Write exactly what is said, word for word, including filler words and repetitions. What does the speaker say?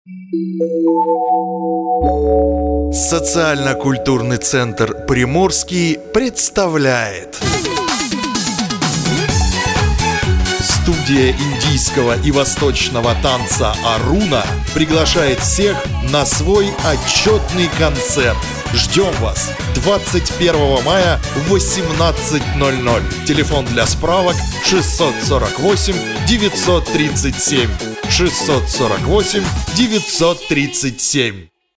Социально-культурный центр «Приморский» представляет студия индийского и восточного танца «Аруна» приглашает всех на свой отчетный концерт. Ждем вас двадцать первого мая в восемнадцать ноль ноль. Телефон для справок шестьсот сорок восемь девятьсот тридцать семь шестьсот сорок восемь девятьсот тридцать семь.